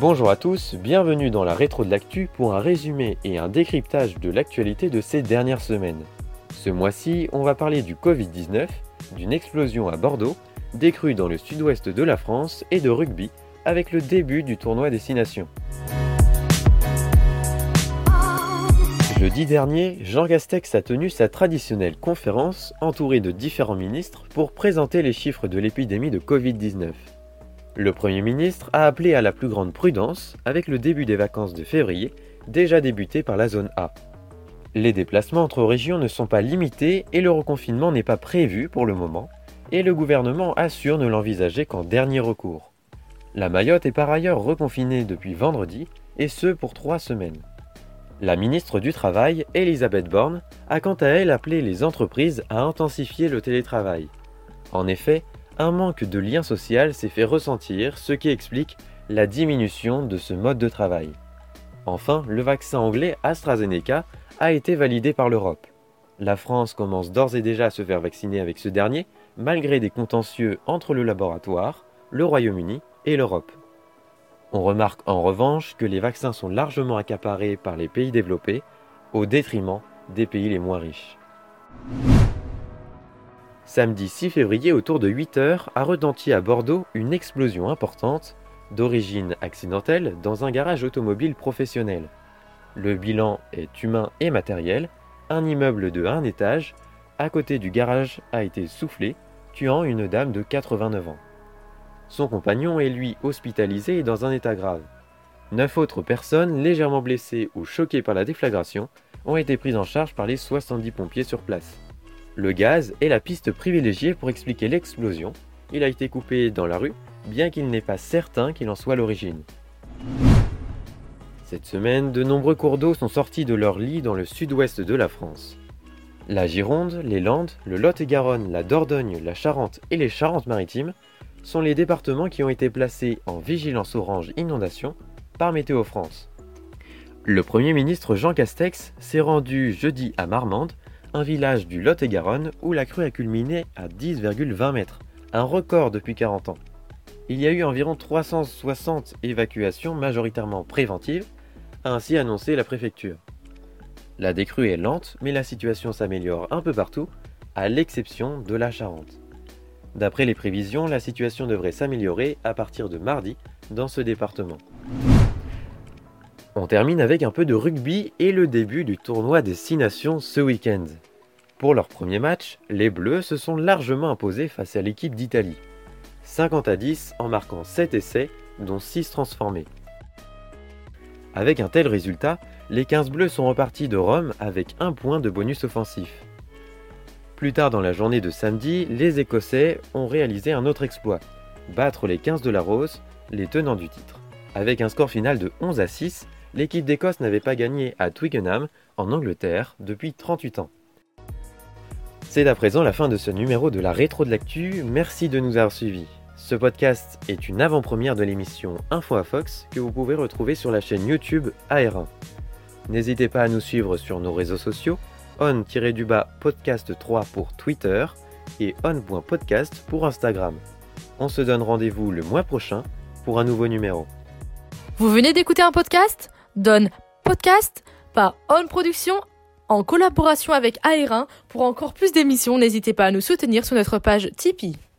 Bonjour à tous, bienvenue dans la rétro de l'actu pour un résumé et un décryptage de l'actualité de ces dernières semaines. Ce mois-ci, on va parler du Covid-19, d'une explosion à Bordeaux, des crues dans le sud-ouest de la France et de rugby avec le début du tournoi Destination. Jeudi dernier, Jean Castex a tenu sa traditionnelle conférence entouré de différents ministres pour présenter les chiffres de l'épidémie de Covid-19. Le Premier ministre a appelé à la plus grande prudence avec le début des vacances de février, déjà débutées par la zone A. Les déplacements entre régions ne sont pas limités et le reconfinement n'est pas prévu pour le moment, et le gouvernement assure ne l'envisager qu'en dernier recours. La Mayotte est par ailleurs reconfinée depuis vendredi, et ce pour 3 semaines. La ministre du Travail, Elisabeth Borne, a quant à elle appelé les entreprises à intensifier le télétravail. En effet, un manque de lien social s'est fait ressentir, ce qui explique la diminution de ce mode de travail. Enfin, le vaccin anglais AstraZeneca a été validé par l'Europe. La France commence d'ores et déjà à se faire vacciner avec ce dernier, malgré des contentieux entre le laboratoire, le Royaume-Uni et l'Europe. On remarque en revanche que les vaccins sont largement accaparés par les pays développés, au détriment des pays les moins riches. Samedi 6 février, autour de 8h, a retenti à Bordeaux une explosion importante, d'origine accidentelle, dans un garage automobile professionnel. Le bilan est humain et matériel. Un immeuble de 1 étage, à côté du garage, a été soufflé, tuant une dame de 89 ans. Son compagnon est lui hospitalisé et dans un état grave. 9 autres personnes, légèrement blessées ou choquées par la déflagration, ont été prises en charge par les 70 pompiers sur place. Le gaz est la piste privilégiée pour expliquer l'explosion. Il a été coupé dans la rue, bien qu'il n'est pas certain qu'il en soit l'origine. Cette semaine, de nombreux cours d'eau sont sortis de leur lit dans le sud-ouest de la France. La Gironde, les Landes, le Lot-et-Garonne, la Dordogne, la Charente et les Charentes-Maritimes sont les départements qui ont été placés en vigilance orange inondation par Météo France. Le Premier ministre Jean Castex s'est rendu jeudi à Marmande, un village du Lot-et-Garonne où la crue a culminé à 10,20 mètres, un record depuis 40 ans. Il y a eu environ 360 évacuations majoritairement préventives, a ainsi annoncé la préfecture. La décrue est lente, mais la situation s'améliore un peu partout, à l'exception de la Charente. D'après les prévisions, la situation devrait s'améliorer à partir de mardi dans ce département. On termine avec un peu de rugby et le début du tournoi Destination ce week-end. Pour leur premier match, les Bleus se sont largement imposés face à l'équipe d'Italie. 50-10 en marquant 7 essais, dont 6 transformés. Avec un tel résultat, les 15 Bleus sont repartis de Rome avec 1 point de bonus offensif. Plus tard dans la journée de samedi, les Écossais ont réalisé un autre exploit, battre les 15 de la Rose, les tenants du titre. Avec un score final de 11-6, l'équipe d'Écosse n'avait pas gagné à Twickenham, en Angleterre, depuis 38 ans. C'est à présent la fin de ce numéro de la rétro de l'actu, merci de nous avoir suivis. Ce podcast est une avant-première de l'émission Info à Fox que vous pouvez retrouver sur la chaîne YouTube AR1. N'hésitez pas à nous suivre sur nos réseaux sociaux, on-podcast3 pour Twitter et on.podcast pour Instagram. On se donne rendez-vous le mois prochain pour un nouveau numéro. Vous venez d'écouter un podcast ? Donne Podcast par On Production en collaboration avec AR1. Pour encore plus d'émissions, n'hésitez pas à nous soutenir sur notre page Tipeee.